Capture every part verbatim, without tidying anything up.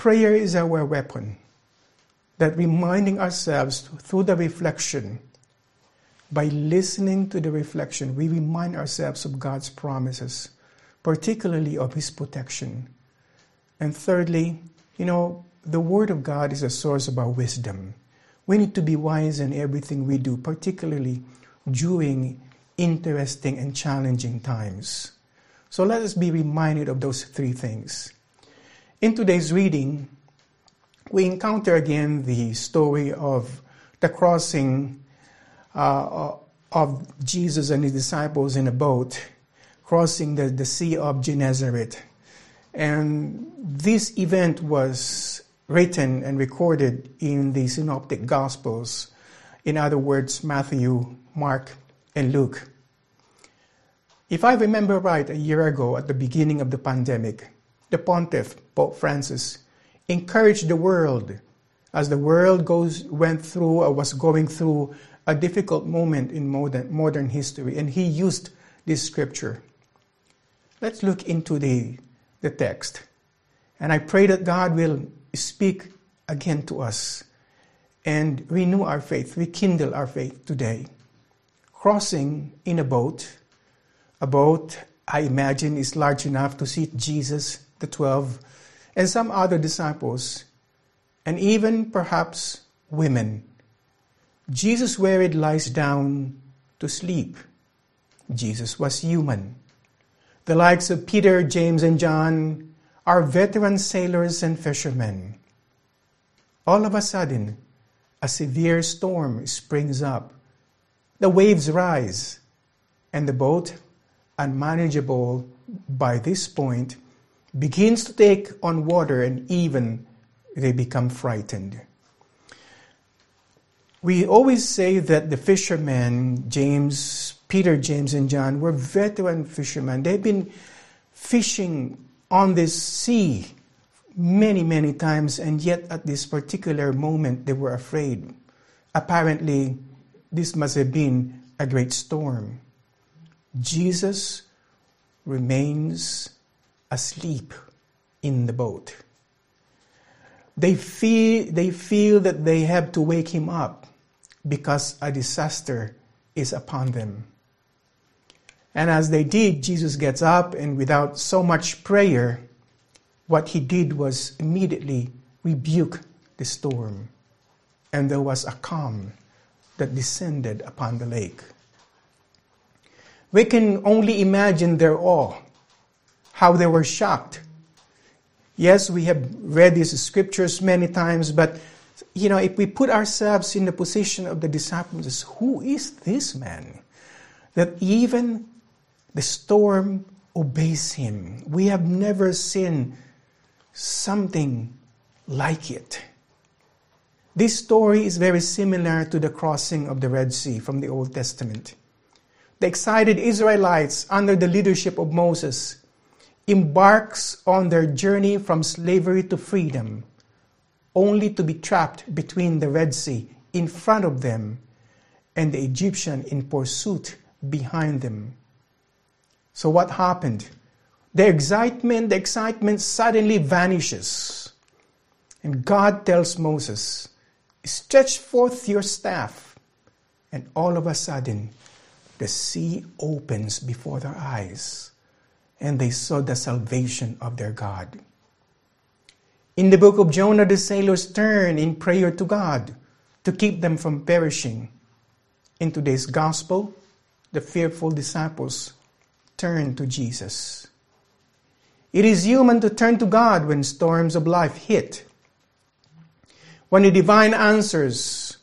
Prayer is our weapon, that reminding ourselves through the reflection, by listening to the reflection, we remind ourselves of God's promises, particularly of His protection. And thirdly, you know, the Word of God is a source of our wisdom. We need to be wise in everything we do, particularly during interesting and challenging times. So let us be reminded of those three things. In today's reading, we encounter again the story of the crossing uh, of Jesus and His disciples in a boat, crossing the, the Sea of Gennesaret. And this event was written and recorded in the Synoptic Gospels, in other words, Matthew, Mark, and Luke. If I remember right, a year ago at the beginning of the pandemic, the Pontiff, Pope Francis, encouraged the world as the world goes went through or was going through a difficult moment in modern, modern history, and he used this scripture. Let's look into the, the text. And I pray that God will speak again to us and renew our faith, rekindle our faith today. Crossing in a boat, a boat I imagine is large enough to seat Jesus, the twelve, and some other disciples, and even perhaps women. Jesus, where it lies down to sleep. Jesus was human. The likes of Peter, James, and John are veteran sailors and fishermen. All of a sudden, a severe storm springs up. The waves rise, and the boat, unmanageable by this point, begins to take on water, and even they become frightened. We always say that the fishermen, James, Peter, James, and John, were veteran fishermen. They've been fishing on this sea many, many times, and yet at this particular moment they were afraid. Apparently, this must have been a great storm. Jesus remains asleep in the boat. They feel, they feel that they have to wake him up because a disaster is upon them. And as they did, Jesus gets up, and without so much prayer, what he did was immediately rebuke the storm. And there was a calm that descended upon the lake. We can only imagine their awe, how they were shocked. Yes, we have read these scriptures many times, but you know, if we put ourselves in the position of the disciples, who is this man that even the storm obeys him? We have never seen something like it. This story is very similar to the crossing of the Red Sea from the Old Testament. The excited Israelites, under the leadership of Moses, embarks on their journey from slavery to freedom, only to be trapped between the Red Sea in front of them and the Egyptian in pursuit behind them. So what happened? The excitement, the excitement suddenly vanishes. And God tells Moses, stretch forth your staff. And all of a sudden, the sea opens before their eyes, and they saw the salvation of their God. In the book of Jonah, the sailors turn in prayer to God to keep them from perishing. In today's gospel, the fearful disciples turn to Jesus. It is human to turn to God when storms of life hit. When the divine answers,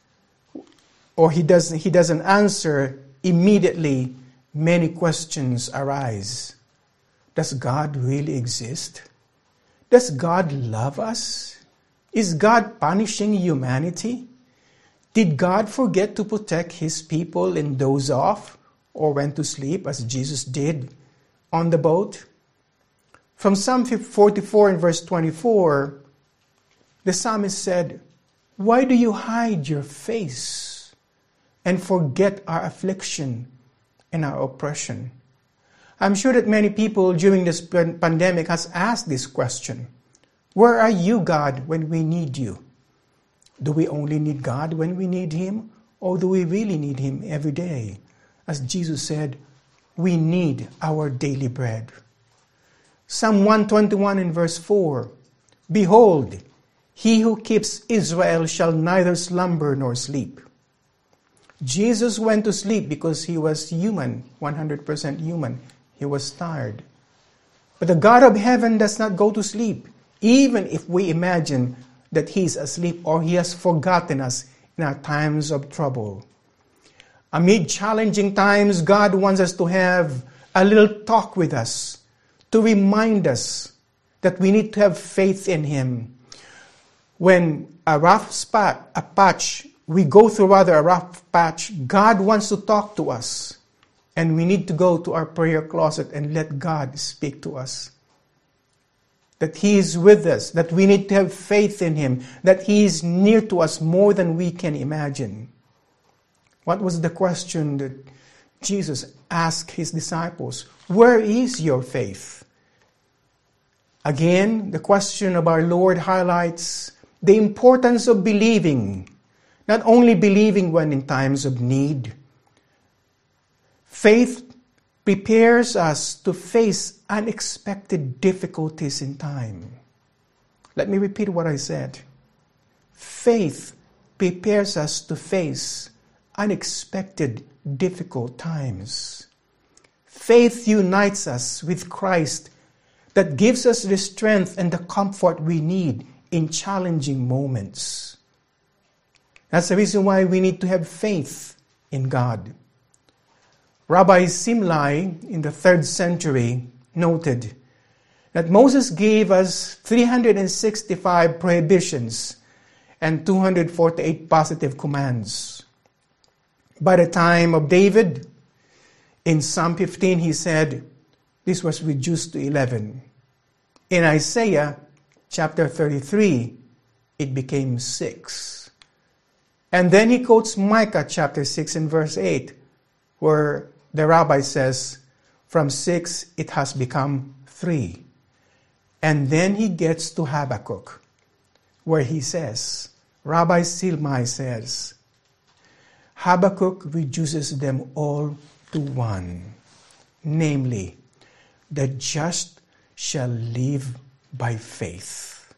or he doesn't, he doesn't answer immediately, many questions arise. Does God really exist? Does God love us? Is God punishing humanity? Did God forget to protect his people and doze off or went to sleep as Jesus did on the boat? From Psalm forty-four and verse twenty-four, the psalmist said, "Why do you hide your face and forget our affliction and our oppression?" I'm sure that many people during this pandemic has asked this question. Where are you, God, when we need you? Do we only need God when we need Him? Or do we really need Him every day? As Jesus said, we need our daily bread. Psalm one twenty-one in verse four, behold, he who keeps Israel shall neither slumber nor sleep. Jesus went to sleep because he was human, one hundred percent human. He was tired. But the God of heaven does not go to sleep, even if we imagine that He is asleep or He has forgotten us in our times of trouble. Amid challenging times, God wants us to have a little talk with us, to remind us that we need to have faith in Him. When a rough spot, a patch, we go through rather a rough patch, God wants to talk to us. And we need to go to our prayer closet and let God speak to us. That He is with us, that we need to have faith in Him, that He is near to us more than we can imagine. What was the question that Jesus asked His disciples? Where is your faith? Again, the question of our Lord highlights the importance of believing, not only believing when in times of need. Faith prepares us to face unexpected difficulties in time. Let me repeat what I said. Faith prepares us to face unexpected difficult times. Faith unites us with Christ that gives us the strength and the comfort we need in challenging moments. That's the reason why we need to have faith in God. Rabbi Simlai in the third century noted that Moses gave us three hundred sixty-five prohibitions and two hundred forty-eight positive commands. By the time of David, in Psalm fifteen, he said, this was reduced to eleven. In Isaiah chapter thirty-three, it became six. And then he quotes Micah chapter six and verse eight, where the rabbi says, from six it has become three. And then he gets to Habakkuk, where he says, Rabbi Silmai says, Habakkuk reduces them all to one, namely, the just shall live by faith.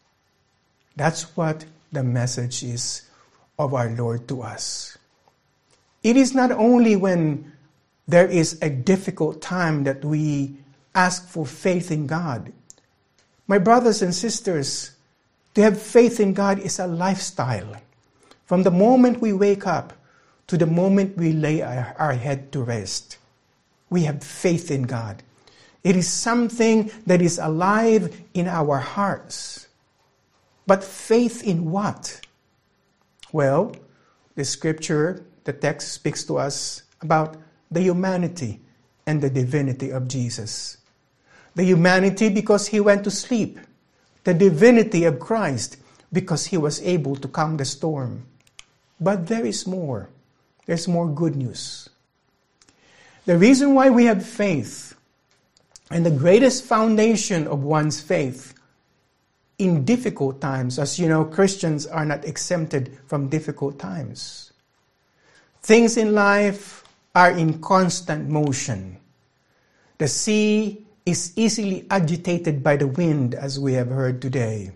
That's what the message is of our Lord to us. It is not only when there is a difficult time that we ask for faith in God. My brothers and sisters, to have faith in God is a lifestyle. From the moment we wake up to the moment we lay our, our head to rest, we have faith in God. It is something that is alive in our hearts. But faith in what? Well, the scripture, the text speaks to us about the humanity and the divinity of Jesus. The humanity because He went to sleep. The divinity of Christ because He was able to calm the storm. But there is more. There's more good news. The reason why we have faith, and the greatest foundation of one's faith in difficult times, as you know, Christians are not exempted from difficult times. Things in life are in constant motion. The sea is easily agitated by the wind, as we have heard today.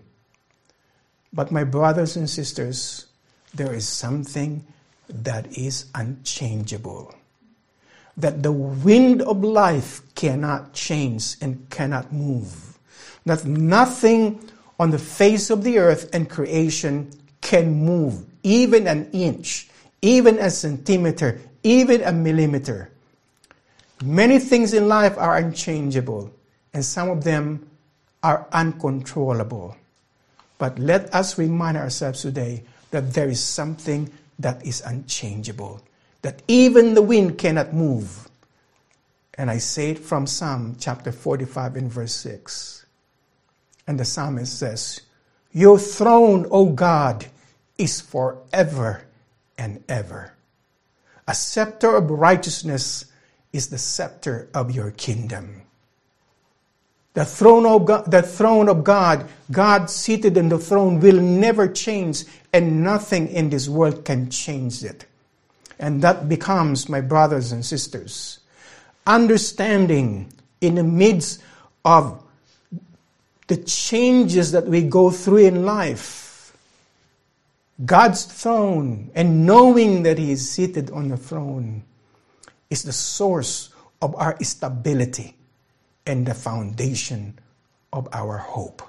But my brothers and sisters, there is something that is unchangeable. That the wind of life cannot change and cannot move. That nothing on the face of the earth and creation can move, even an inch, even a centimeter, even a millimeter. Many things in life are unchangeable, and some of them are uncontrollable. But let us remind ourselves today that there is something that is unchangeable, that even the wind cannot move. And I say it from Psalm chapter forty-five and verse six. And the psalmist says, your throne, O God, is forever and ever. A scepter of righteousness is the scepter of your kingdom. The throne of God, the throne of God, God seated on the throne will never change, and nothing in this world can change it. And that becomes, my brothers and sisters, understanding in the midst of the changes that we go through in life, God's throne, and knowing that He is seated on the throne, is the source of our stability and the foundation of our hope.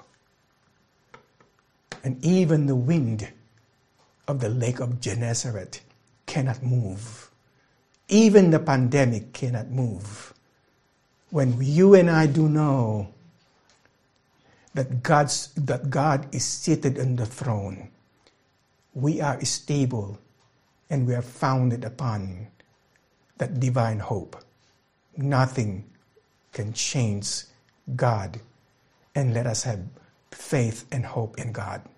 And even the wind of the lake of Gennesaret cannot move. Even the pandemic cannot move. When you and I do know that God's that God is seated on the throne, we are stable and we are founded upon that divine hope. Nothing can change God, and let us have faith and hope in God.